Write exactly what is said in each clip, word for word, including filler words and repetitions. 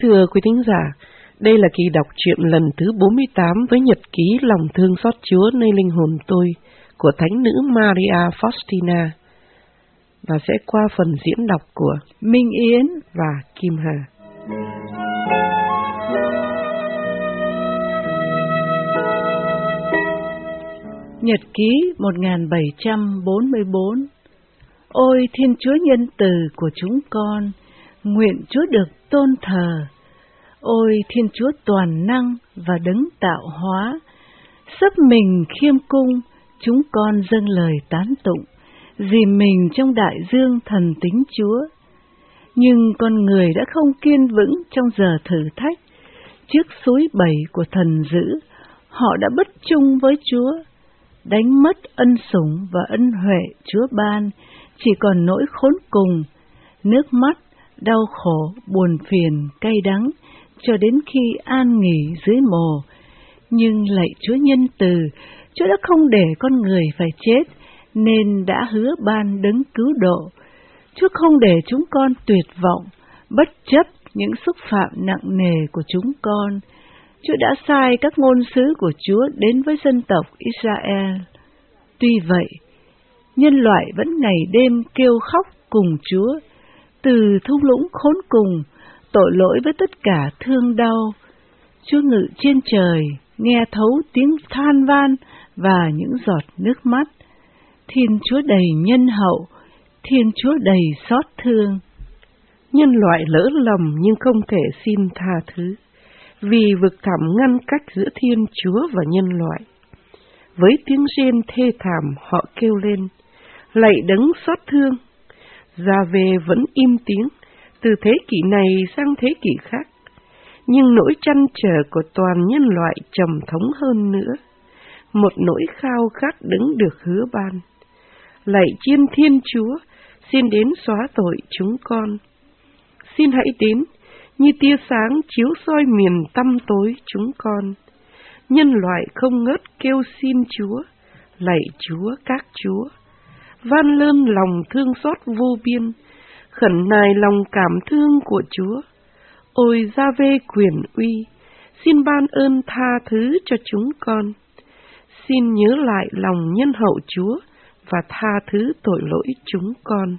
Thưa quý thính giả, đây là kỳ đọc truyện lần thứ bốn mươi tám với nhật ký Lòng thương xót Chúa nơi linh hồn tôi của Thánh nữ Maria Faustina, và sẽ qua phần diễn đọc của Minh Yến và Kim Hà. Nhật ký một nghìn bảy trăm bốn mươi bốn. Ôi Thiên Chúa nhân từ của chúng con, nguyện Chúa được tôn thờ. Ôi Thiên Chúa toàn năng và đấng tạo hóa, sấp mình khiêm cung, chúng con dâng lời tán tụng, dìm mình trong đại dương thần tính Chúa. Nhưng con người đã không kiên vững trong giờ thử thách, trước suối bẩy của thần dữ, họ đã bất chung với Chúa, đánh mất ân sủng và ân huệ Chúa ban, chỉ còn nỗi khốn cùng, nước mắt, đau khổ, buồn phiền, cay đắng, cho đến khi an nghỉ dưới mồ. Nhưng lạy Chúa nhân từ, Chúa đã không để con người phải chết, nên đã hứa ban đấng cứu độ. Chúa không để chúng con tuyệt vọng, bất chấp những xúc phạm nặng nề của chúng con. Chúa đã sai các ngôn sứ của Chúa đến với dân tộc Israel. Tuy vậy, nhân loại vẫn ngày đêm kêu khóc cùng Chúa, từ thung lũng khốn cùng, tội lỗi với tất cả thương đau. Chúa ngự trên trời, nghe thấu tiếng than van và những giọt nước mắt. Thiên Chúa đầy nhân hậu, Thiên Chúa đầy xót thương. Nhân loại lỡ lầm nhưng không thể xin tha thứ, vì vực thẳm ngăn cách giữa Thiên Chúa và nhân loại. Với tiếng rên thê thảm họ kêu lên, lạy đấng xót thương. Gia-vê vẫn im tiếng, từ thế kỷ này sang thế kỷ khác. Nhưng nỗi trăn trở của toàn nhân loại trầm thống hơn nữa, một nỗi khao khát đấng được hứa ban. Lạy chiên Thiên Chúa, xin đến xóa tội chúng con. Xin hãy đến, như tia sáng chiếu soi miền tăm tối chúng con. Nhân loại không ngớt kêu xin Chúa, lạy Chúa các Chúa. Van lơn lòng thương xót vô biên, khẩn nài lòng cảm thương của Chúa. Ôi Gia-vê quyền uy, xin ban ơn tha thứ cho chúng con. Xin nhớ lại lòng nhân hậu Chúa và tha thứ tội lỗi chúng con.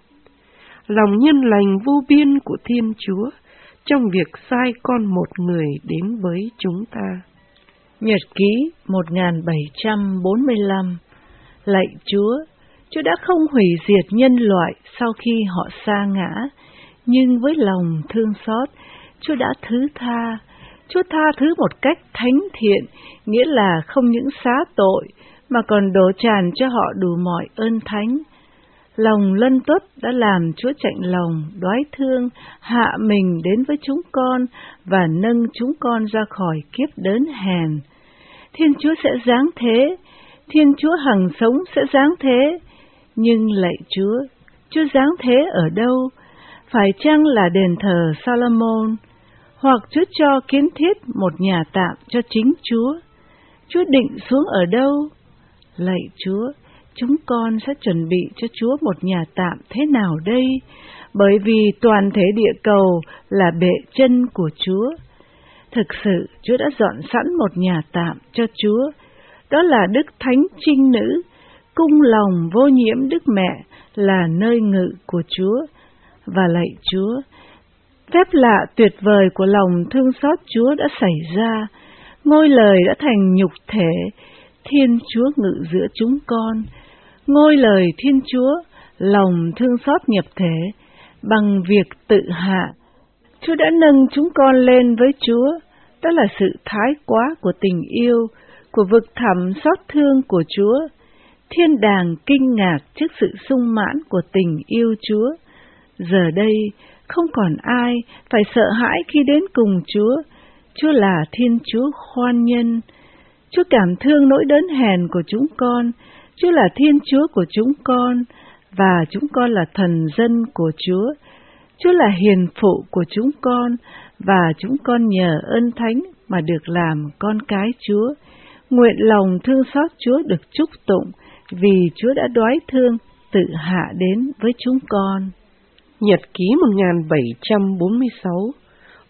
Lòng nhân lành vô biên của Thiên Chúa trong việc sai con một người đến với chúng ta. Nhật ký một nghìn bảy trăm bốn mươi lăm. Lạy Chúa, Chúa đã không hủy diệt nhân loại sau khi họ sa ngã, nhưng với lòng thương xót, Chúa đã thứ tha. Chúa tha thứ một cách thánh thiện, nghĩa là không những xá tội, mà còn đổ tràn cho họ đủ mọi ơn thánh. Lòng lân tuất đã làm Chúa chạnh lòng, đoái thương, hạ mình đến với chúng con và nâng chúng con ra khỏi kiếp đớn hèn. Thiên Chúa sẽ giáng thế, Thiên Chúa hằng sống sẽ giáng thế. Nhưng lạy Chúa, Chúa giáng thế ở đâu? Phải chăng là đền thờ Salomon? Hoặc Chúa cho kiến thiết một nhà tạm cho chính Chúa? Chúa định xuống ở đâu? Lạy Chúa, chúng con sẽ chuẩn bị cho Chúa một nhà tạm thế nào đây? Bởi vì toàn thể địa cầu là bệ chân của Chúa. Thực sự, Chúa đã dọn sẵn một nhà tạm cho Chúa. Đó là Đức Thánh Trinh Nữ, cung lòng vô nhiễm Đức Mẹ là nơi ngự của Chúa. Và lạy Chúa, phép lạ tuyệt vời của lòng thương xót Chúa đã xảy ra. Ngôi lời đã thành nhục thể, Thiên Chúa ngự giữa chúng con. Ngôi lời Thiên Chúa, lòng thương xót nhập thể, bằng việc tự hạ. Chúa đã nâng chúng con lên với Chúa, đó là sự thái quá của tình yêu, của vực thẳm xót thương của Chúa. Thiên đàng kinh ngạc trước sự sung mãn của tình yêu Chúa. Giờ đây, không còn ai phải sợ hãi khi đến cùng Chúa. Chúa là Thiên Chúa khoan nhân. Chúa cảm thương nỗi đớn hèn của chúng con. Chúa là Thiên Chúa của chúng con, và chúng con là thần dân của Chúa. Chúa là hiền phụ của chúng con, và chúng con nhờ ơn thánh mà được làm con cái Chúa. Nguyện lòng thương xót Chúa được chúc tụng, vì Chúa đã đoái thương tự hạ đến với chúng con. Nhật ký một nghìn bảy trăm bốn mươi sáu.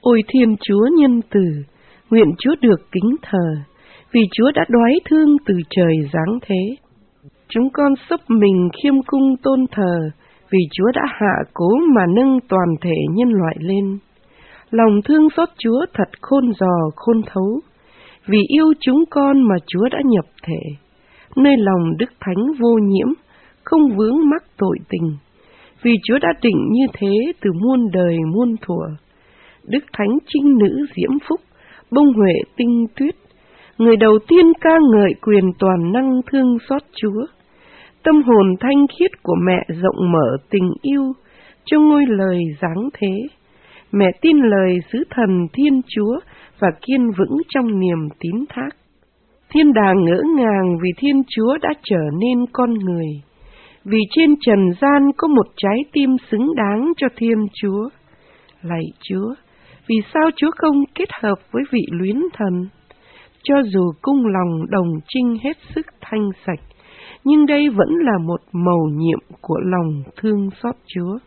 Ôi Thiên Chúa nhân từ, nguyện Chúa được kính thờ, vì Chúa đã đoái thương từ trời giáng thế. Chúng con sấp mình khiêm cung tôn thờ, vì Chúa đã hạ cố mà nâng toàn thể nhân loại lên. Lòng thương xót Chúa thật khôn dò khôn thấu, vì yêu chúng con mà Chúa đã nhập thể, nơi lòng Đức Thánh vô nhiễm, không vướng mắc tội tình. Vì Chúa đã định như thế từ muôn đời muôn thuở. Đức Thánh trinh nữ diễm phúc, bông huệ tinh tuyết, người đầu tiên ca ngợi quyền toàn năng thương xót Chúa. Tâm hồn thanh khiết của mẹ rộng mở tình yêu, trong ngôi lời giáng thế. Mẹ tin lời sứ thần Thiên Chúa và kiên vững trong niềm tín thác. Thiên đàng ngỡ ngàng vì Thiên Chúa đã trở nên con người, vì trên trần gian có một trái tim xứng đáng cho Thiên Chúa. Lạy Chúa, vì sao Chúa không kết hợp với vị luyến thần? Cho dù cung lòng đồng trinh hết sức thanh sạch, nhưng đây vẫn là một mầu nhiệm của lòng thương xót Chúa.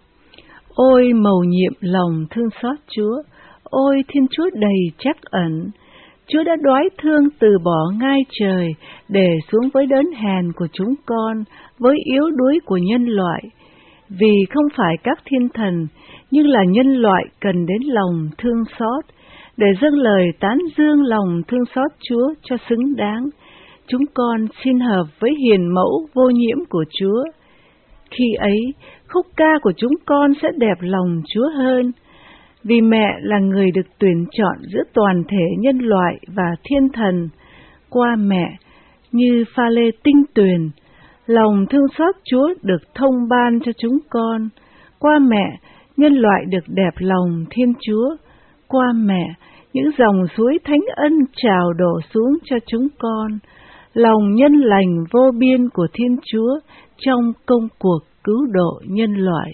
Ôi mầu nhiệm lòng thương xót Chúa, ôi Thiên Chúa đầy trắc ẩn, Chúa đã đoái thương từ bỏ ngai trời để xuống với đớn hèn của chúng con, với yếu đuối của nhân loại. Vì không phải các thiên thần, nhưng là nhân loại cần đến lòng thương xót, để dâng lời tán dương lòng thương xót Chúa cho xứng đáng. Chúng con xin hợp với hiền mẫu vô nhiễm của Chúa. Khi ấy, khúc ca của chúng con sẽ đẹp lòng Chúa hơn, vì mẹ là người được tuyển chọn giữa toàn thể nhân loại và thiên thần. Qua mẹ, như pha lê tinh tuyền, lòng thương xót Chúa được thông ban cho chúng con. Qua mẹ, nhân loại được đẹp lòng Thiên Chúa. Qua mẹ, những dòng suối thánh ân trào đổ xuống cho chúng con. Lòng nhân lành vô biên của Thiên Chúa trong công cuộc cứu độ nhân loại.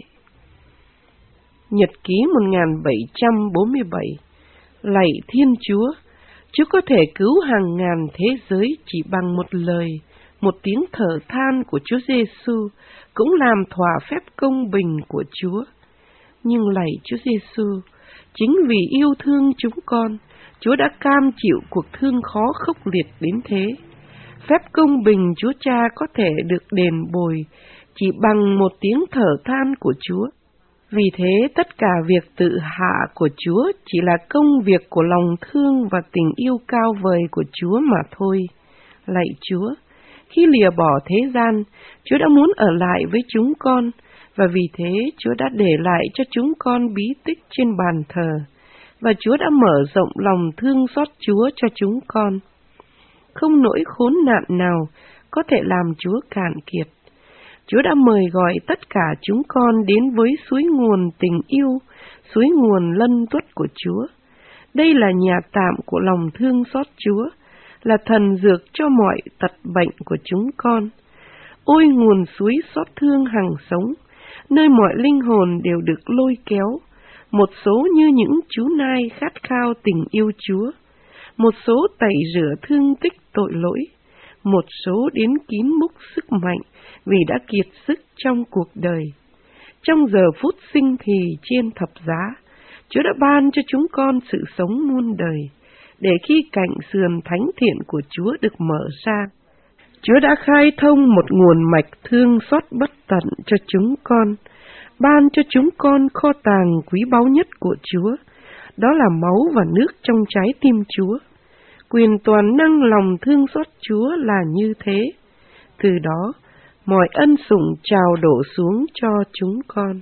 Nhật ký một nghìn bảy trăm bốn mươi bảy. Lạy Thiên Chúa, Chúa có thể cứu hàng ngàn thế giới chỉ bằng một lời, một tiếng thở than của Chúa Giêsu cũng làm thỏa phép công bình của Chúa. Nhưng lạy Chúa Giêsu, chính vì yêu thương chúng con, Chúa đã cam chịu cuộc thương khó khốc liệt đến thế. Phép công bình Chúa Cha có thể được đền bồi chỉ bằng một tiếng thở than của Chúa. Vì thế, tất cả việc tự hạ của Chúa chỉ là công việc của lòng thương và tình yêu cao vời của Chúa mà thôi. Lạy Chúa, khi lìa bỏ thế gian, Chúa đã muốn ở lại với chúng con, và vì thế Chúa đã để lại cho chúng con bí tích trên bàn thờ, và Chúa đã mở rộng lòng thương xót Chúa cho chúng con. Không nỗi khốn nạn nào có thể làm Chúa cạn kiệt. Chúa đã mời gọi tất cả chúng con đến với suối nguồn tình yêu, suối nguồn lân tuất của Chúa. Đây là nhà tạm của lòng thương xót Chúa, là thần dược cho mọi tật bệnh của chúng con. Ôi nguồn suối xót thương hằng sống, nơi mọi linh hồn đều được lôi kéo, một số như những chú nai khát khao tình yêu Chúa, một số tẩy rửa thương tích tội lỗi, một số đến kín múc sức mạnh vì đã kiệt sức trong cuộc đời. Trong giờ phút sinh thì trên thập giá, Chúa đã ban cho chúng con sự sống muôn đời, để khi cạnh sườn thánh thiện của Chúa được mở ra, Chúa đã khai thông một nguồn mạch thương xót bất tận cho chúng con, ban cho chúng con kho tàng quý báu nhất của Chúa, đó là máu và nước trong trái tim Chúa. Quyền toàn năng lòng thương xót Chúa là như thế. Từ đó, mọi ân sủng trào đổ xuống cho chúng con.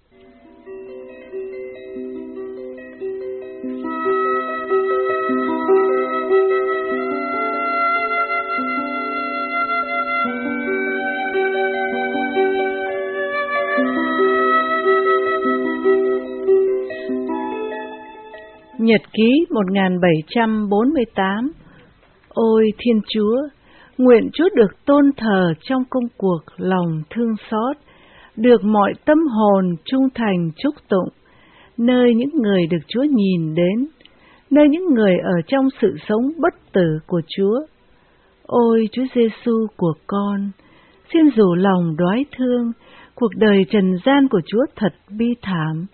Nhật ký một nghìn bảy trăm bốn mươi tám. Ôi Thiên Chúa, nguyện Chúa được tôn thờ trong công cuộc lòng thương xót, được mọi tâm hồn trung thành chúc tụng, nơi những người được Chúa nhìn đến, nơi những người ở trong sự sống bất tử của Chúa. Ôi Chúa Giêsu của con, xin rủ lòng đoái thương, cuộc đời trần gian của Chúa thật bi thảm,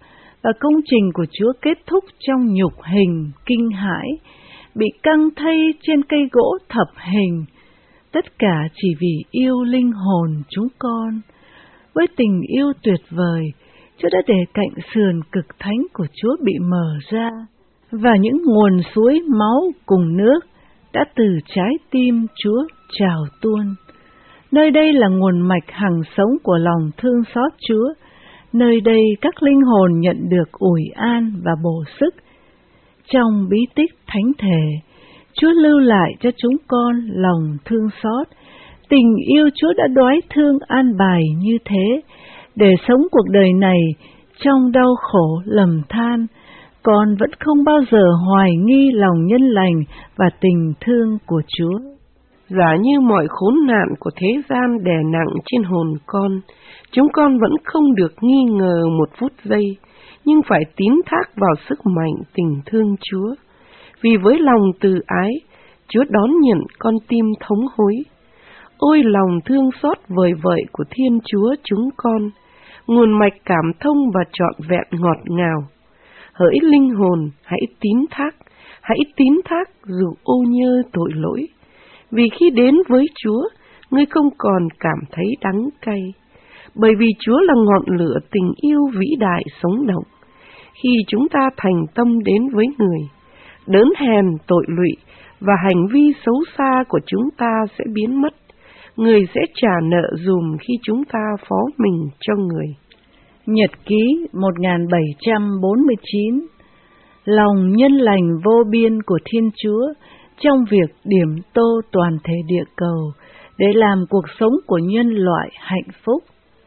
và công trình của Chúa kết thúc trong nhục hình kinh hãi, bị căng thây trên cây gỗ thập hình, tất cả chỉ vì yêu linh hồn chúng con. Với tình yêu tuyệt vời, Chúa đã để cạnh sườn cực thánh của Chúa bị mở ra, và những nguồn suối máu cùng nước đã từ trái tim Chúa trào tuôn. Nơi đây là nguồn mạch hằng sống của lòng thương xót Chúa. Nơi đây các linh hồn nhận được ủi an và bổ sức. Trong bí tích thánh thể, Chúa lưu lại cho chúng con lòng thương xót. Tình yêu Chúa đã đoái thương an bài như thế, để sống cuộc đời này trong đau khổ lầm than, con vẫn không bao giờ hoài nghi lòng nhân lành và tình thương của Chúa. Giả như mọi khốn nạn của thế gian đè nặng trên hồn con, chúng con vẫn không được nghi ngờ một phút giây, nhưng phải tín thác vào sức mạnh tình thương Chúa. Vì với lòng từ ái, Chúa đón nhận con tim thống hối. Ôi lòng thương xót vời vợi của Thiên Chúa chúng con, nguồn mạch cảm thông và trọn vẹn ngọt ngào. Hỡi linh hồn, hãy tín thác, hãy tín thác dù ô nhơ tội lỗi. Vì khi đến với Chúa, ngươi không còn cảm thấy đắng cay, bởi vì Chúa là ngọn lửa tình yêu vĩ đại sống động. Khi chúng ta thành tâm đến với người, đớn hèn tội lụy và hành vi xấu xa của chúng ta sẽ biến mất. Người sẽ trả nợ dùm khi chúng ta phó mình cho người. Nhật ký một nghìn bảy trăm bốn mươi chín. Lòng nhân lành vô biên của Thiên Chúa trong việc điểm tô toàn thể địa cầu để làm cuộc sống của nhân loại hạnh phúc.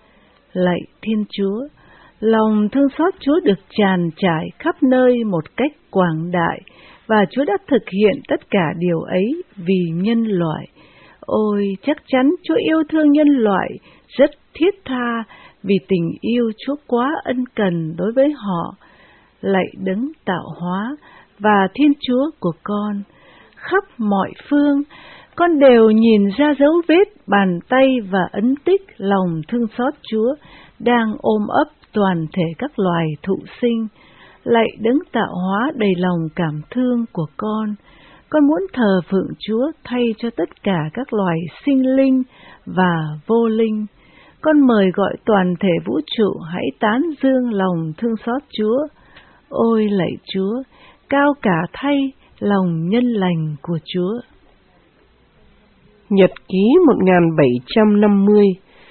Lạy Thiên Chúa, lòng thương xót Chúa được tràn trải khắp nơi một cách quảng đại, và Chúa đã thực hiện tất cả điều ấy vì nhân loại. Ôi, chắc chắn Chúa yêu thương nhân loại rất thiết tha, vì tình yêu Chúa quá ân cần đối với họ. Lạy Đấng tạo hóa và Thiên Chúa của con, khắp mọi phương, con đều nhìn ra dấu vết bàn tay và ấn tích lòng thương xót Chúa đang ôm ấp toàn thể các loài thụ sinh. Lạy Đấng tạo hóa đầy lòng cảm thương của con, con muốn thờ phượng Chúa thay cho tất cả các loài sinh linh và vô linh. Con mời gọi toàn thể vũ trụ hãy tán dương lòng thương xót Chúa. Ôi lạy Chúa, cao cả thay lòng nhân lành của Chúa. Nhật ký một nghìn bảy trăm năm mươi.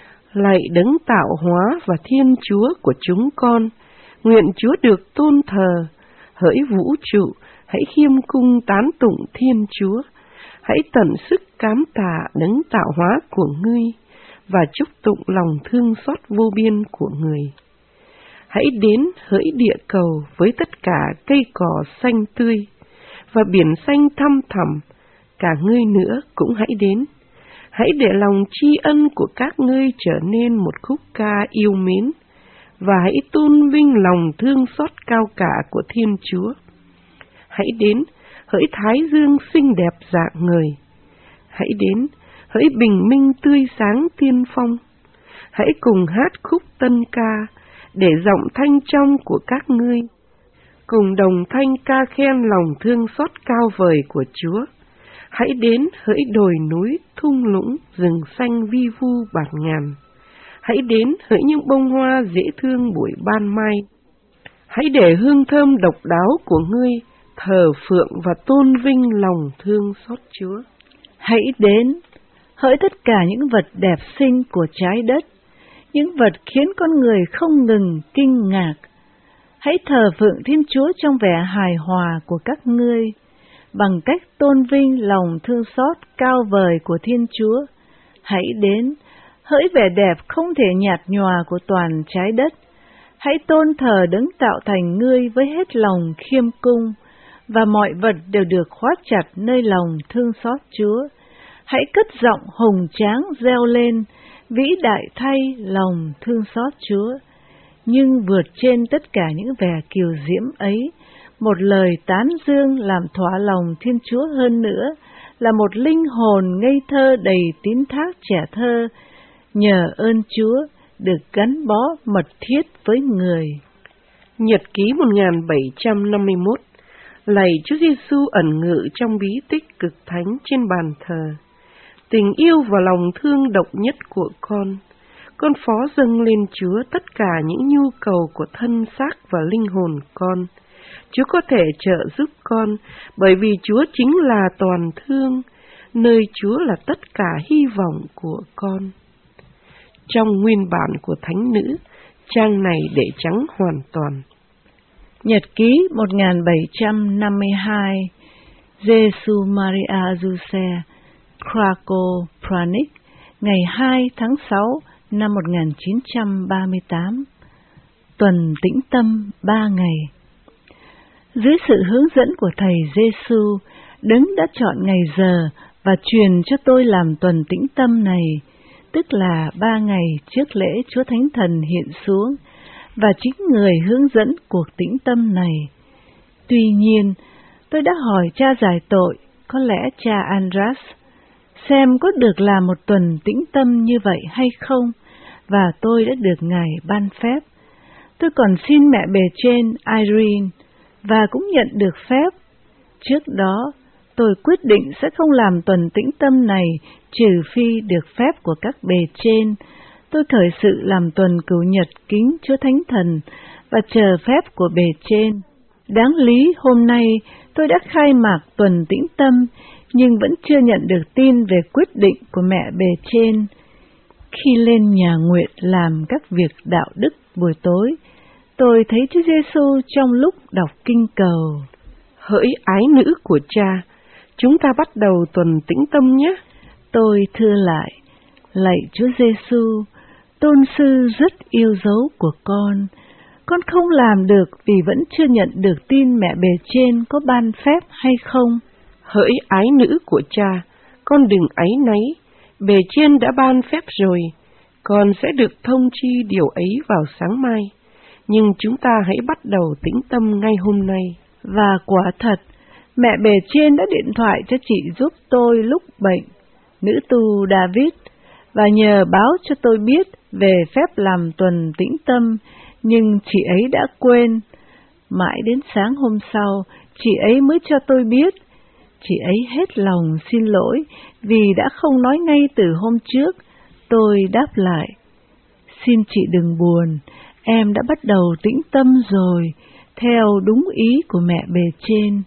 Lạy Đấng tạo hóa và Thiên Chúa của chúng con, nguyện Chúa được tôn thờ. Hỡi vũ trụ, hãy khiêm cung tán tụng Thiên Chúa. Hãy tận sức cám tạ Đấng tạo hóa của ngươi và chúc tụng lòng thương xót vô biên của người. Hãy đến hỡi địa cầu với tất cả cây cỏ xanh tươi và biển xanh thăm thẳm, cả ngươi nữa cũng hãy đến. Hãy để lòng tri ân của các ngươi trở nên một khúc ca yêu mến, và hãy tôn vinh lòng thương xót cao cả của Thiên Chúa. Hãy đến hỡi Thái Dương xinh đẹp dạng người. Hãy đến hỡi bình minh tươi sáng tiên phong. Hãy cùng hát khúc tân ca để giọng thanh trong của các ngươi cùng đồng thanh ca khen lòng thương xót cao vời của Chúa. Hãy đến hỡi đồi núi thung lũng rừng xanh vi vu bạt ngàn. Hãy đến hỡi những bông hoa dễ thương buổi ban mai. Hãy để hương thơm độc đáo của ngươi thờ phượng và tôn vinh lòng thương xót Chúa. Hãy đến hỡi tất cả những vật đẹp xinh của trái đất, những vật khiến con người không ngừng kinh ngạc. Hãy thờ phượng Thiên Chúa trong vẻ hài hòa của các ngươi, bằng cách tôn vinh lòng thương xót cao vời của Thiên Chúa. Hãy đến hỡi vẻ đẹp không thể nhạt nhòa của toàn trái đất. Hãy tôn thờ Đấng tạo thành ngươi với hết lòng khiêm cung, và mọi vật đều được khóa chặt nơi lòng thương xót Chúa. Hãy cất giọng hùng tráng reo lên, vĩ đại thay lòng thương xót Chúa. Nhưng vượt trên tất cả những vẻ kiều diễm ấy, một lời tán dương làm thỏa lòng Thiên Chúa hơn nữa là một linh hồn ngây thơ đầy tín thác trẻ thơ, nhờ ơn Chúa được gắn bó mật thiết với người. Nhật ký một nghìn bảy trăm năm mươi mốt. Lạy Chúa Giêsu ẩn ngự trong bí tích cực thánh trên bàn thờ. Tình yêu và lòng thương độc nhất của con, con phó dâng lên Chúa tất cả những nhu cầu của thân xác và linh hồn con. Chúa có thể trợ giúp con, bởi vì Chúa chính là toàn thương, nơi Chúa là tất cả hy vọng của con. Trong nguyên bản của Thánh Nữ, trang này để trắng hoàn toàn. Nhật ký một nghìn bảy trăm năm mươi hai. Giêsu Maria Giuse, Krakow, Pranik, ngày hai tháng sáu năm một nghìn chín trăm ba mươi tám. Tuần tĩnh tâm ba ngày. Dưới sự hướng dẫn của Thầy Giêsu, Đấng đã chọn ngày giờ và truyền cho tôi làm tuần tĩnh tâm này, tức là ba ngày trước lễ Chúa Thánh Thần hiện xuống, và chính người hướng dẫn cuộc tĩnh tâm này. Tuy nhiên, tôi đã hỏi cha giải tội, có lẽ cha Andras, xem có được làm một tuần tĩnh tâm như vậy hay không, và tôi đã được Ngài ban phép. Tôi còn xin mẹ bề trên Irene, và cũng nhận được phép. Trước đó, tôi quyết định sẽ không làm tuần tĩnh tâm này trừ phi được phép của các bề trên. Tôi khởi sự làm tuần cửu nhật kính Chúa Thánh Thần và chờ phép của bề trên. Đáng lý hôm nay tôi đã khai mạc tuần tĩnh tâm, nhưng vẫn chưa nhận được tin về quyết định của mẹ bề trên. Khi lên nhà nguyện làm các việc đạo đức buổi tối, tôi thấy Chúa Giêsu trong lúc đọc kinh cầu. Hỡi ái nữ của cha, chúng ta bắt đầu tuần tĩnh tâm nhé. Tôi thưa lại, lạy Chúa Giêsu, tôn sư rất yêu dấu của con. Con không làm được vì vẫn chưa nhận được tin mẹ bề trên có ban phép hay không. Hỡi ái nữ của cha, con đừng áy náy, bề trên đã ban phép rồi, con sẽ được thông chi điều ấy vào sáng mai. Nhưng chúng ta hãy bắt đầu tĩnh tâm ngay hôm nay. Và quả thật, mẹ bề trên đã điện thoại cho chị giúp tôi lúc bệnh, nữ tu David, và nhờ báo cho tôi biết về phép làm tuần tĩnh tâm, nhưng chị ấy đã quên. Mãi đến sáng hôm sau, chị ấy mới cho tôi biết. Chị ấy hết lòng xin lỗi vì đã không nói ngay từ hôm trước. Tôi đáp lại, xin chị đừng buồn, em đã bắt đầu tĩnh tâm rồi, theo đúng ý của mẹ bề trên.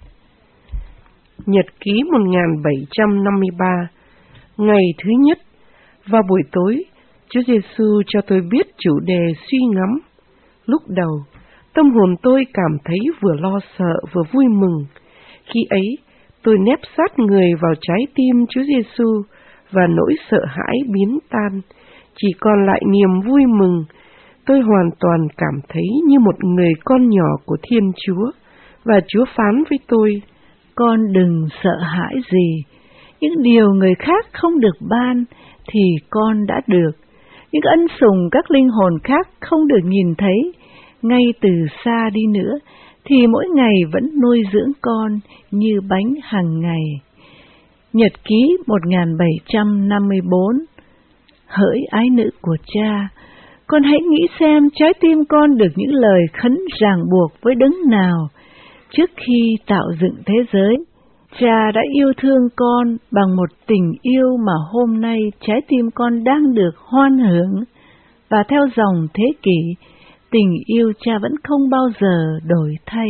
Nhật ký một nghìn bảy trăm năm mươi ba. Ngày thứ nhất, vào buổi tối, Chúa Giêsu cho tôi biết chủ đề suy ngẫm. Lúc đầu, tâm hồn tôi cảm thấy vừa lo sợ vừa vui mừng. Khi ấy, tôi nép sát người vào trái tim Chúa Giêsu và nỗi sợ hãi biến tan, chỉ còn lại niềm vui mừng. Tôi hoàn toàn cảm thấy như một người con nhỏ của Thiên Chúa, và Chúa phán với tôi, con đừng sợ hãi gì. Những điều người khác không được ban thì con đã được. Những ân sủng các linh hồn khác không được nhìn thấy, ngay từ xa đi nữa, thì mỗi ngày vẫn nuôi dưỡng con như bánh hàng ngày. Nhật ký một nghìn bảy trăm năm mươi bốn. Hỡi ái nữ của cha, con hãy nghĩ xem trái tim con được những lời khấn ràng buộc với đấng nào. Trước khi tạo dựng thế giới, cha đã yêu thương con bằng một tình yêu mà hôm nay trái tim con đang được hoan hưởng, và theo dòng thế kỷ, tình yêu cha vẫn không bao giờ đổi thay.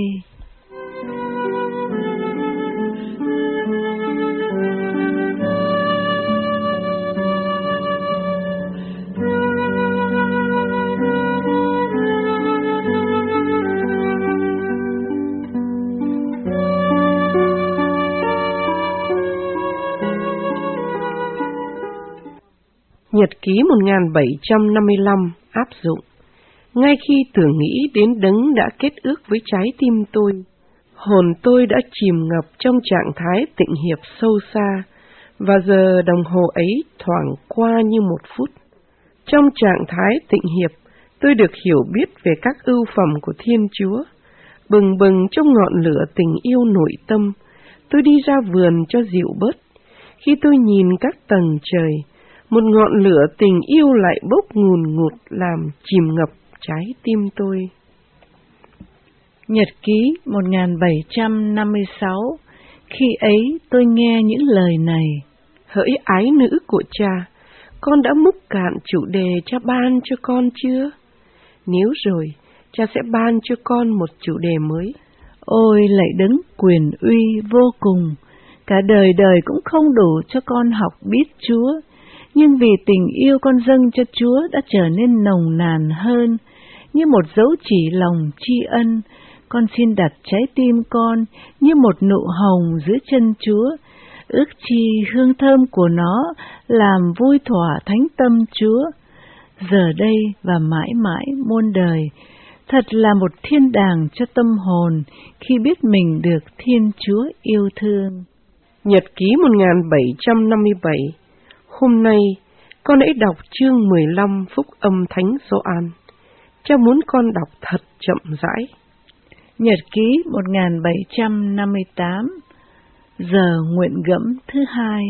Nhật ký một nghìn bảy trăm năm mươi lăm áp dụng. Ngay khi tưởng nghĩ đến đấng đã kết ước với trái tim tôi, hồn tôi đã chìm ngập trong trạng thái tịnh hiệp sâu xa, và giờ đồng hồ ấy thoảng qua như một phút. Trong trạng thái tịnh hiệp, tôi được hiểu biết về các ưu phẩm của Thiên Chúa. Bừng bừng trong ngọn lửa tình yêu nội tâm, tôi đi ra vườn cho dịu bớt. Khi tôi nhìn các tầng trời, một ngọn lửa tình yêu lại bốc ngùn ngụt làm chìm ngập trái tim tôi. Nhật ký một nghìn bảy trăm năm mươi sáu. Khi ấy tôi nghe những lời này. Hỡi ái nữ của cha, con đã múc cạn chủ đề cha ban cho con chưa? Nếu rồi, cha sẽ ban cho con một chủ đề mới. Ôi lạy đấng quyền uy vô cùng, cả đời đời cũng không đủ cho con học biết Chúa, nhưng vì tình yêu con dâng cho Chúa đã trở nên nồng nàn hơn, như một dấu chỉ lòng tri ân. Con xin đặt trái tim con như một nụ hồng dưới chân Chúa, ước chi hương thơm của nó làm vui thỏa thánh tâm Chúa, giờ đây và mãi mãi muôn đời. Thật là một thiên đàng cho tâm hồn khi biết mình được Thiên Chúa yêu thương. Nhật ký một nghìn bảy trăm năm mươi bảy. Hôm nay, con hãy đọc chương mười lăm Phúc âm Thánh Gioan. Cha muốn con đọc thật chậm rãi. Nhật ký một nghìn bảy trăm năm mươi tám. Giờ nguyện gẫm thứ hai.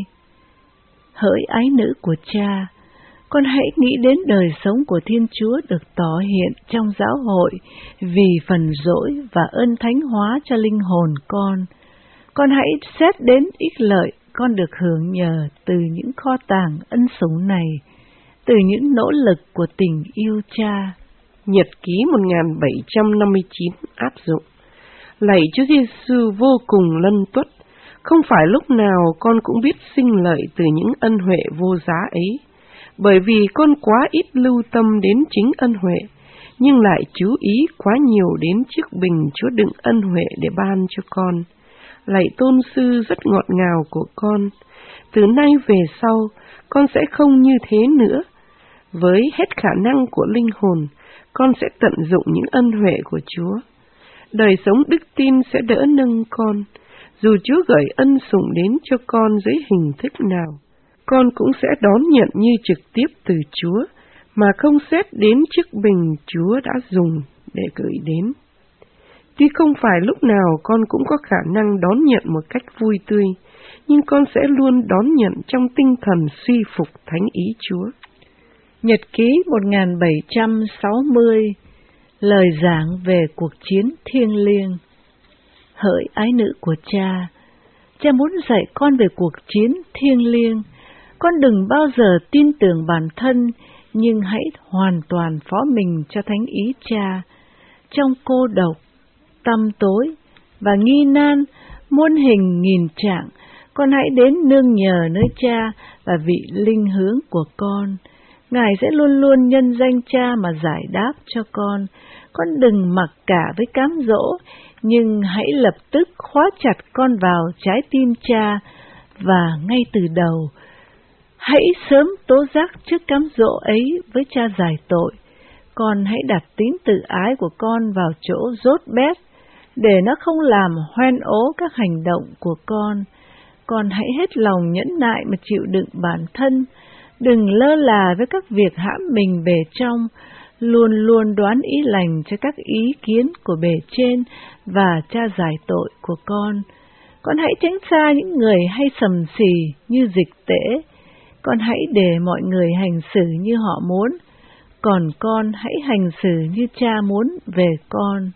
Hỡi ái nữ của cha, con hãy nghĩ đến đời sống của Thiên Chúa được tỏ hiện trong giáo hội vì phần dỗi và ơn thánh hóa cho linh hồn con. Con hãy xét đến ích lợi con được hưởng nhờ từ những kho tàng ân sủng này, từ những nỗ lực của tình yêu cha. Nhật ký một nghìn bảy trăm năm mươi chín áp dụng. Lạy Chúa Giêsu vô cùng lân tuất, không phải lúc nào con cũng biết sinh lợi từ những ân huệ vô giá ấy, bởi vì con quá ít lưu tâm đến chính ân huệ, nhưng lại chú ý quá nhiều đến chiếc bình chứa đựng ân huệ để ban cho con. Lạy tôn sư rất ngọt ngào của con, từ nay về sau con sẽ không như thế nữa. Với hết khả năng của linh hồn, con sẽ tận dụng những ân huệ của Chúa. Đời sống đức tin sẽ đỡ nâng con, dù Chúa gửi ân sủng đến cho con dưới hình thức nào, con cũng sẽ đón nhận như trực tiếp từ Chúa, mà không xét đến chiếc bình Chúa đã dùng để gửi đến. Tuy không phải lúc nào con cũng có khả năng đón nhận một cách vui tươi, nhưng con sẽ luôn đón nhận trong tinh thần suy phục thánh ý Chúa. Nhật ký một nghìn bảy trăm sáu mươi. Lời giảng về cuộc chiến thiêng liêng. Hỡi ái nữ của cha, cha muốn dạy con về cuộc chiến thiêng liêng. Con đừng bao giờ tin tưởng bản thân, nhưng hãy hoàn toàn phó mình cho thánh ý cha. Trong cô độc, tăm tối và nghi nan, muôn hình nghìn trạng, con hãy đến nương nhờ nơi cha và vị linh hướng của con. Ngài sẽ luôn luôn nhân danh cha mà giải đáp cho con. Con đừng mặc cả với cám dỗ, nhưng hãy lập tức khóa chặt con vào trái tim cha, và ngay từ đầu, hãy sớm tố giác trước cám dỗ ấy với cha giải tội. Con hãy đặt tính tự ái của con vào chỗ dốt bét, để nó không làm hoen ố các hành động của con. Con hãy hết lòng nhẫn nại mà chịu đựng bản thân, đừng lơ là với các việc hãm mình bề trong, luôn luôn đoán ý lành cho các ý kiến của bề trên và cha giải tội của con. Con hãy tránh xa những người hay sầm xì như dịch tễ. Con hãy để mọi người hành xử như họ muốn, còn con hãy hành xử như cha muốn về con.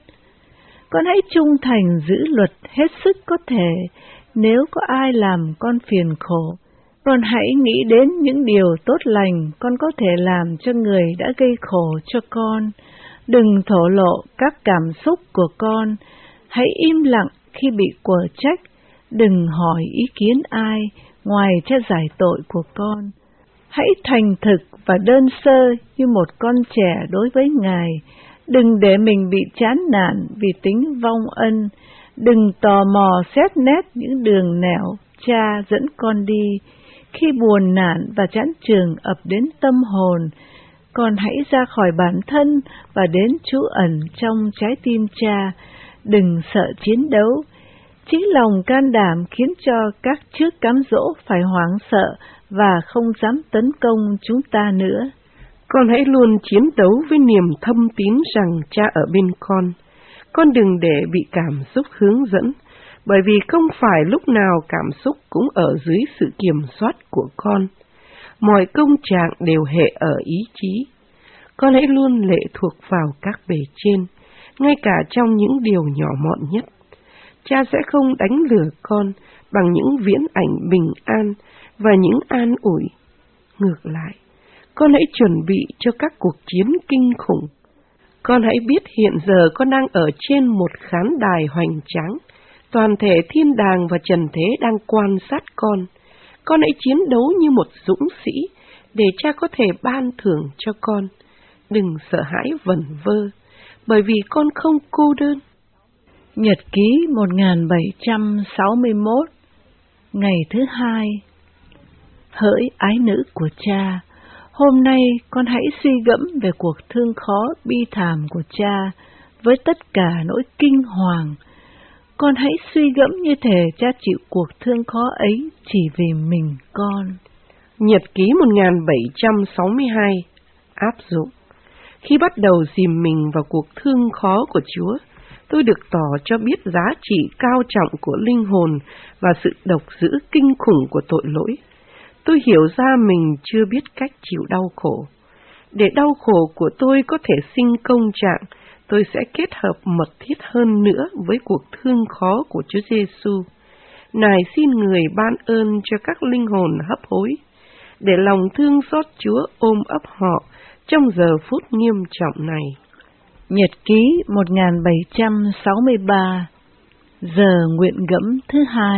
Con hãy trung thành giữ luật hết sức có thể, nếu có ai làm con phiền khổ. Con hãy nghĩ đến những điều tốt lành con có thể làm cho người đã gây khổ cho con. Đừng thổ lộ các cảm xúc của con. Hãy im lặng khi bị quở trách. Đừng hỏi ý kiến ai ngoài cha giải tội của con. Hãy thành thực và đơn sơ như một con trẻ đối với Ngài. Đừng để mình bị chán nản vì tính vong ân. Đừng tò mò xét nét những đường nẻo cha dẫn con đi. Khi buồn nản và chán chường ập đến tâm hồn, con hãy ra khỏi bản thân và đến trú ẩn trong trái tim cha. Đừng sợ chiến đấu. Chính lòng can đảm khiến cho các trước cám dỗ phải hoảng sợ và không dám tấn công chúng ta nữa. Con hãy luôn chiến đấu với niềm thâm tín rằng cha ở bên con. Con đừng để bị cảm xúc hướng dẫn, bởi vì không phải lúc nào cảm xúc cũng ở dưới sự kiểm soát của con. Mọi công trạng đều hệ ở ý chí. Con hãy luôn lệ thuộc vào các bề trên, ngay cả trong những điều nhỏ mọn nhất. Cha sẽ không đánh lừa con bằng những viễn ảnh bình an và những an ủi. Ngược lại, con hãy chuẩn bị cho các cuộc chiến kinh khủng. Con hãy biết hiện giờ con đang ở trên một khán đài hoành tráng, toàn thể thiên đàng và trần thế đang quan sát con. Con hãy chiến đấu như một dũng sĩ để cha có thể ban thưởng cho con. Đừng sợ hãi vẩn vơ, bởi vì con không cô đơn. Nhật ký một nghìn bảy trăm sáu mươi mốt, ngày thứ hai. Hỡi ái nữ của cha, hôm nay con hãy suy gẫm về cuộc thương khó bi thảm của cha với tất cả nỗi kinh hoàng. Con hãy suy gẫm như thể cha chịu cuộc thương khó ấy chỉ vì mình con. Nhật ký một nghìn bảy trăm sáu mươi hai, áp dụng. Khi bắt đầu dìm mình vào cuộc thương khó của Chúa, tôi được tỏ cho biết giá trị cao trọng của linh hồn và sự độc dữ kinh khủng của tội lỗi. Tôi hiểu ra mình chưa biết cách chịu đau khổ. Để đau khổ của tôi có thể sinh công trạng, tôi sẽ kết hợp mật thiết hơn nữa với cuộc thương khó của Chúa Giêsu. Nài xin người ban ơn cho các linh hồn hấp hối, để lòng thương xót Chúa ôm ấp họ trong giờ phút nghiêm trọng này. Nhật ký một nghìn bảy trăm sáu mươi ba, giờ nguyện gẫm thứ hai.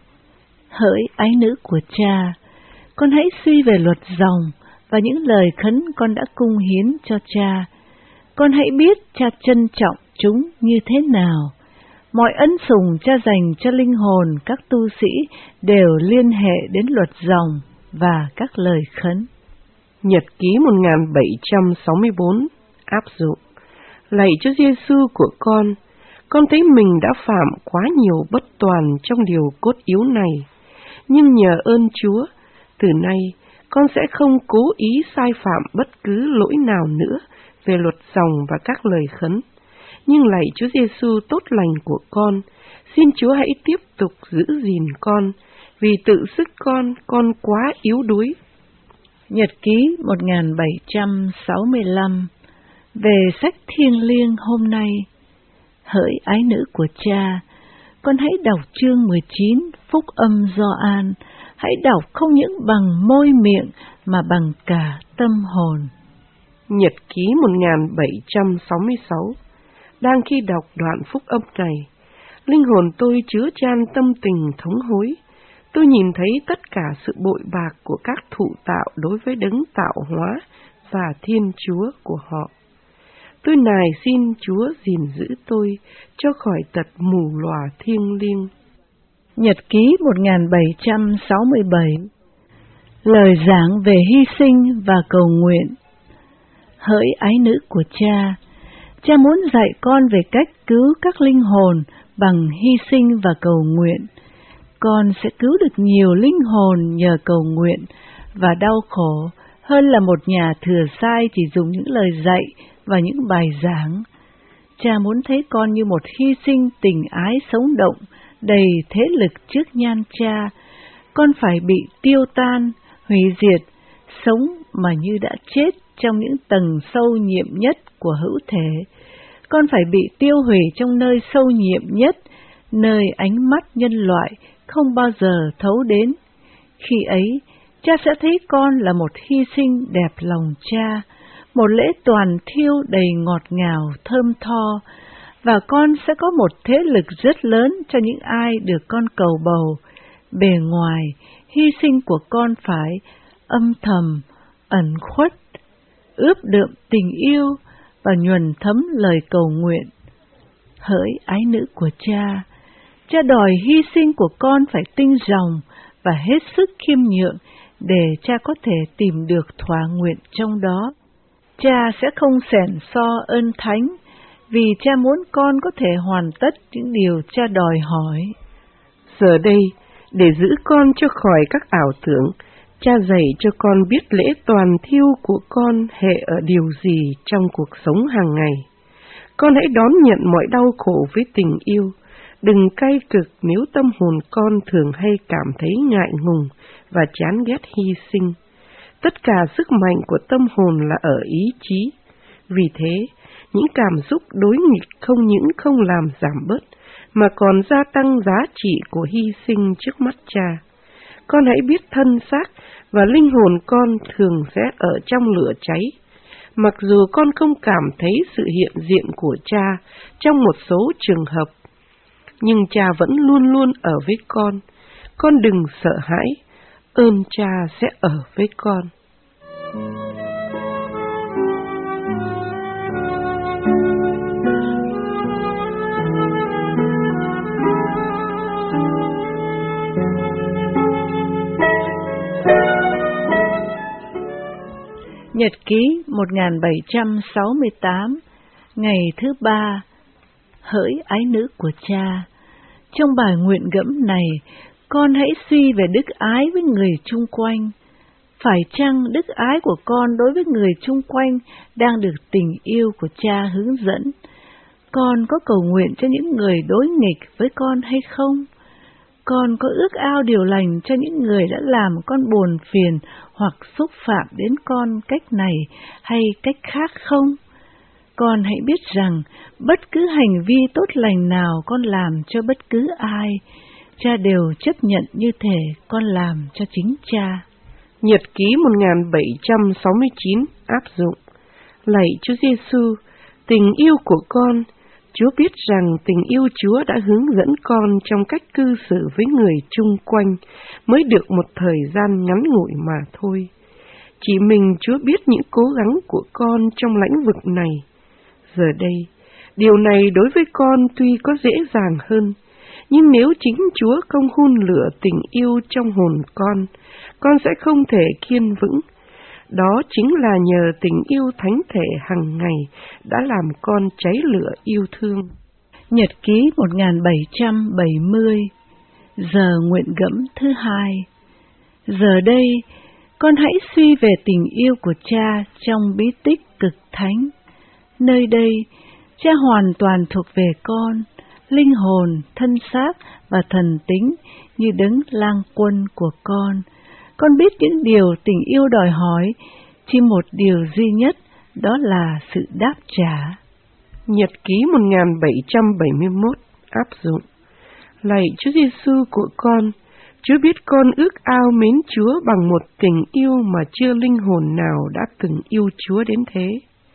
Hỡi ái nữ của cha, con hãy suy về luật dòng và những lời khấn con đã cung hiến cho cha. Con hãy biết cha trân trọng chúng như thế nào. Mọi ân sủng cha dành cho linh hồn các tu sĩ đều liên hệ đến luật dòng và các lời khấn. Nhật ký một nghìn bảy trăm sáu mươi bốn, áp dụng. Lạy Chúa Giêsu của con, con thấy mình đã phạm quá nhiều bất toàn trong điều cốt yếu này. Nhưng nhờ ơn Chúa, từ nay con sẽ không cố ý sai phạm bất cứ lỗi nào nữa về luật dòng và các lời khấn. Nhưng lạy Chúa Giêsu tốt lành của con, xin Chúa hãy tiếp tục giữ gìn con, vì tự sức con, con quá yếu đuối. Nhật ký một nghìn bảy trăm sáu mươi lăm, về sách thiêng liêng hôm nay. Hỡi ái nữ của cha, con hãy đọc chương mười chín Phúc âm Gioan, hãy đọc không những bằng môi miệng mà bằng cả tâm hồn. Nhật ký một nghìn bảy trăm sáu mươi sáu. Đang khi đọc đoạn phúc âm này, linh hồn tôi chứa chan tâm tình thống hối. Tôi nhìn thấy tất cả sự bội bạc của các thụ tạo đối với đấng tạo hóa và Thiên Chúa của họ. Tôi nài xin Chúa gìn giữ tôi cho khỏi tật mù lòa thiêng liêng. Nhật ký một nghìn bảy trăm sáu mươi bảy. Lời giảng về hy sinh và cầu nguyện. Hỡi ái nữ của cha, cha muốn dạy con về cách cứu các linh hồn bằng hy sinh và cầu nguyện. Con sẽ cứu được nhiều linh hồn nhờ cầu nguyện và đau khổ hơn là một nhà thừa sai chỉ dùng những lời dạy và những bài giảng. Cha muốn thấy con như một hy sinh tình ái sống động, đầy thế lực trước nhan cha. Con phải bị tiêu tan, hủy diệt, sống mà như đã chết trong những tầng sâu nhiệm nhất của hữu thể. Con phải bị tiêu hủy trong nơi sâu nhiệm nhất, nơi ánh mắt nhân loại không bao giờ thấu đến. Khi ấy, cha sẽ thấy con là một hy sinh đẹp lòng cha, một lễ toàn thiêu đầy ngọt ngào thơm tho, và con sẽ có một thế lực rất lớn cho những ai được con cầu bầu. Bề ngoài, hy sinh của con phải âm thầm, ẩn khuất, ướp đượm tình yêu và nhuần thấm lời cầu nguyện. Hỡi ái nữ của cha, cha đòi hy sinh của con phải tinh ròng và hết sức khiêm nhượng để cha có thể tìm được thỏa nguyện trong đó. Cha sẽ không xẻn so ơn thánh, vì cha muốn con có thể hoàn tất những điều cha đòi hỏi. Giờ đây, để giữ con cho khỏi các ảo tưởng, cha dạy cho con biết lễ toàn thiêu của con hệ ở điều gì trong cuộc sống hàng ngày. Con hãy đón nhận mọi đau khổ với tình yêu. Đừng cay cực nếu tâm hồn con thường hay cảm thấy ngại ngùng và chán ghét hy sinh. Tất cả sức mạnh của tâm hồn là ở ý chí. Vì thế, những cảm xúc đối nghịch không những không làm giảm bớt, mà còn gia tăng giá trị của hy sinh trước mắt Cha. Con hãy biết thân xác và linh hồn con thường sẽ ở trong lửa cháy. Mặc dù con không cảm thấy sự hiện diện của Cha trong một số trường hợp, nhưng Cha vẫn luôn luôn ở với con. Con đừng sợ hãi, ơn Cha sẽ ở với con. Nhật ký một nghìn bảy trăm sáu mươi tám, ngày thứ ba, hỡi ái nữ của Cha. Trong bài nguyện gẫm này, con hãy suy về đức ái với người chung quanh. Phải chăng đức ái của con đối với người chung quanh đang được tình yêu của Cha hướng dẫn? Con có cầu nguyện cho những người đối nghịch với con hay không? Con có ước ao điều lành cho những người đã làm con buồn phiền hoặc xúc phạm đến con cách này hay cách khác không? Con hãy biết rằng bất cứ hành vi tốt lành nào con làm cho bất cứ ai, Cha đều chấp nhận như thể con làm cho chính Cha. Nhật ký một nghìn bảy trăm sáu mươi chín áp dụng. Lạy Chúa Giêsu, tình yêu của con, Chúa biết rằng tình yêu Chúa đã hướng dẫn con trong cách cư xử với người chung quanh mới được một thời gian ngắn ngủi mà thôi. Chỉ mình Chúa biết những cố gắng của con trong lĩnh vực này. Giờ đây, điều này đối với con tuy có dễ dàng hơn, nhưng nếu chính Chúa không hun lửa tình yêu trong hồn con, con sẽ không thể kiên vững. Đó chính là nhờ tình yêu thánh thể hằng ngày đã làm con cháy lửa yêu thương. Nhật ký một nghìn bảy trăm bảy mươi, giờ nguyện gẫm thứ hai. Giờ đây, con hãy suy về tình yêu của Cha trong bí tích cực thánh. Nơi đây, Cha hoàn toàn thuộc về con, linh hồn, thân xác và thần tính như đấng lang quân của con. Con biết những điều tình yêu đòi hỏi, chỉ một điều duy nhất, đó là sự đáp trả. Nhật ký một nghìn bảy trăm bảy mươi mốt áp dụng. Lạy Chúa Giêsu của con, Chúa biết con ước ao mến Chúa bằng một tình yêu mà chưa linh hồn nào đã từng yêu Chúa đến thế.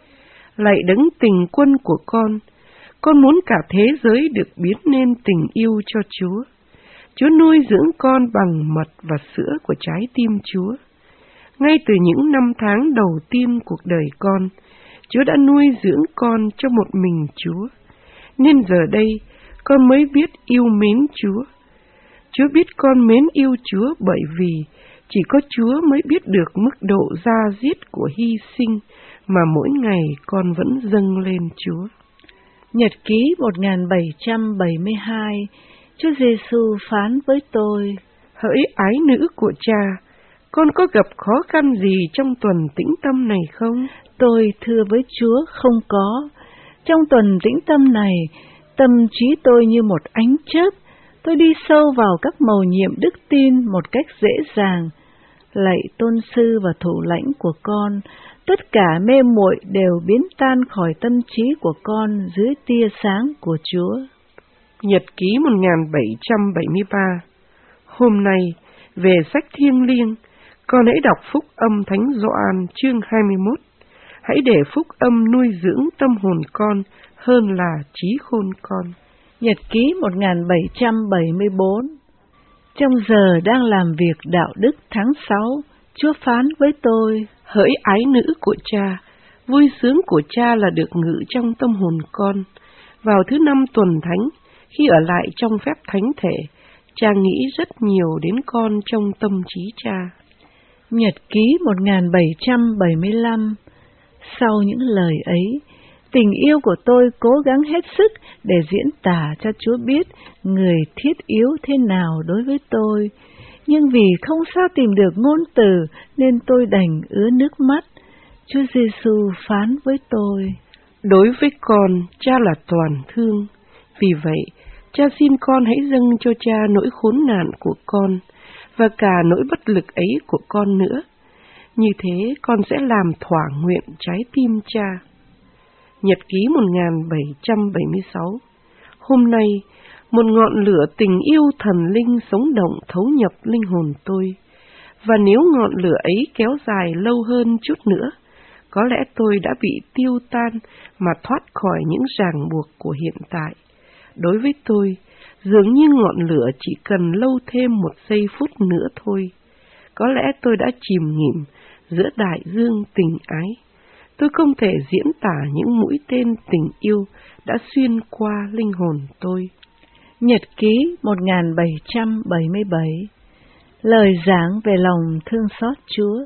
Lạy đấng tình quân của con, con muốn cả thế giới được biến nên tình yêu cho Chúa. Chúa nuôi dưỡng con bằng mật và sữa của trái tim Chúa. Ngay từ những năm tháng đầu tiên cuộc đời con, Chúa đã nuôi dưỡng con cho một mình Chúa. Nên giờ đây, con mới biết yêu mến Chúa. Chúa biết con mến yêu Chúa bởi vì chỉ có Chúa mới biết được mức độ da diết của hy sinh mà mỗi ngày con vẫn dâng lên Chúa. Nhật ký một nghìn bảy trăm bảy mươi hai, Chúa Giêsu phán với tôi: Hỡi ái nữ của Cha, con có gặp khó khăn gì trong tuần tĩnh tâm này không? Tôi thưa với Chúa không có. Trong tuần tĩnh tâm này, tâm trí tôi như một ánh chớp, tôi đi sâu vào các mầu nhiệm đức tin một cách dễ dàng. Lạy tôn sư và thủ lãnh của con, tất cả mê muội đều biến tan khỏi tâm trí của con dưới tia sáng của Chúa. Nhật ký một nghìn bảy trăm bảy mươi ba. Hôm nay, về sách thiêng liêng, con hãy đọc phúc âm Thánh Gioan chương hai mươi mốt. Hãy để phúc âm nuôi dưỡng tâm hồn con hơn là trí khôn con. Nhật ký một nghìn bảy trăm bảy mươi bốn. Trong giờ đang làm việc đạo đức tháng sáu, Chúa phán với tôi: Hỡi ái nữ của Cha, vui sướng của Cha là được ngự trong tâm hồn con. Vào thứ năm tuần thánh, khi ở lại trong phép thánh thể, Cha nghĩ rất nhiều đến con trong tâm trí Cha. Nhật ký một nghìn bảy trăm bảy mươi lăm. Sau những lời ấy, tình yêu của tôi cố gắng hết sức để diễn tả cho Chúa biết người thiết yếu thế nào đối với tôi. Nhưng vì không sao tìm được ngôn từ nên tôi đành ứa nước mắt. Chúa Giêsu phán với tôi: Đối với con, Cha là toàn thương. Vì vậy, Cha xin con hãy dâng cho Cha nỗi khốn nạn của con và cả nỗi bất lực ấy của con nữa. Như thế con sẽ làm thỏa nguyện trái tim Cha. Nhật ký một nghìn bảy trăm bảy mươi sáu. Hôm nay, một ngọn lửa tình yêu thần linh sống động thấu nhập linh hồn tôi, và nếu ngọn lửa ấy kéo dài lâu hơn chút nữa, có lẽ tôi đã bị tiêu tan mà thoát khỏi những ràng buộc của hiện tại. Đối với tôi, dường như ngọn lửa chỉ cần lâu thêm một giây phút nữa thôi. Có lẽ tôi đã chìm nghỉm giữa đại dương tình ái. Tôi không thể diễn tả những mũi tên tình yêu đã xuyên qua linh hồn tôi. Nhật ký một nghìn bảy trăm bảy mươi bảy. Lời giảng về lòng thương xót Chúa.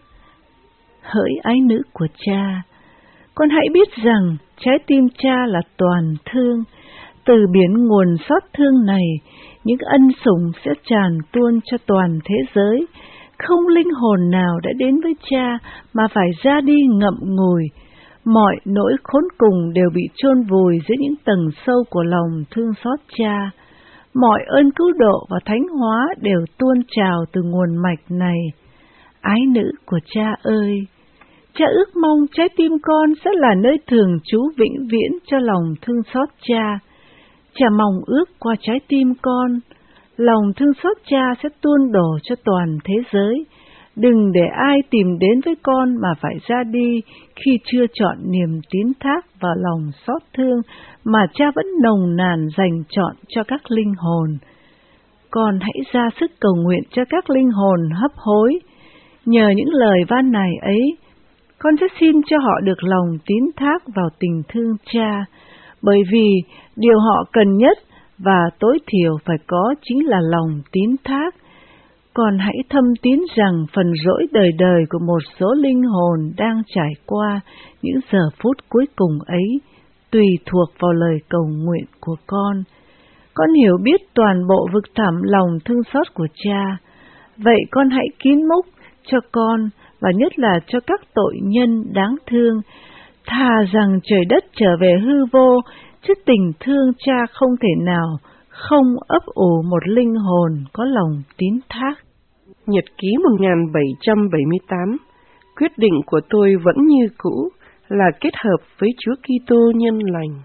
Hỡi ái nữ của Cha, con hãy biết rằng trái tim Cha là toàn thương. Từ biển nguồn xót thương này, những ân sủng sẽ tràn tuôn cho toàn thế giới. Không linh hồn nào đã đến với Cha mà phải ra đi ngậm ngùi. Mọi nỗi khốn cùng đều bị chôn vùi dưới những tầng sâu của lòng thương xót Cha. Mọi ơn cứu độ và thánh hóa đều tuôn trào từ nguồn mạch này. Ái nữ của Cha ơi! Cha ước mong trái tim con sẽ là nơi thường trú vĩnh viễn cho lòng thương xót Cha. Cha mong ước qua trái tim con, lòng thương xót Cha sẽ tuôn đổ cho toàn thế giới. Đừng để ai tìm đến với con mà phải ra đi khi chưa chọn niềm tín thác vào lòng xót thương mà Cha vẫn nồng nàn dành chọn cho các linh hồn. Con hãy ra sức cầu nguyện cho các linh hồn hấp hối. Nhờ những lời van nài ấy, con sẽ xin cho họ được lòng tín thác vào tình thương Cha, bởi vì điều họ cần nhất và tối thiểu phải có chính là lòng tín thác. Còn hãy thâm tín rằng phần rỗi đời đời của một số linh hồn đang trải qua những giờ phút cuối cùng ấy tùy thuộc vào lời cầu nguyện của con. Con hiểu biết toàn bộ vực thẳm lòng thương xót của Cha, vậy con hãy kín múc cho con và nhất là cho các tội nhân đáng thương, thà rằng trời đất trở về hư vô, chứ tình thương Cha không thể nào không ấp ủ một linh hồn có lòng tín thác. Nhật ký một nghìn bảy trăm bảy mươi tám. Quyết định của tôi vẫn như cũ là kết hợp với Chúa Kitô nhân lành.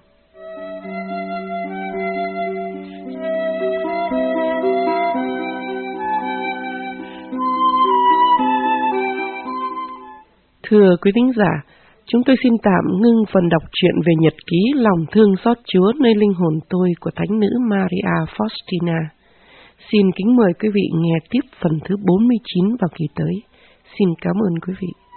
Thưa quý thính giả, chúng tôi xin tạm ngưng phần đọc truyện về nhật ký lòng thương xót Chúa nơi linh hồn tôi của Thánh nữ Maria Faustina. Xin kính mời quý vị nghe tiếp phần thứ bốn mươi chín vào kỳ tới. Xin cảm ơn quý vị.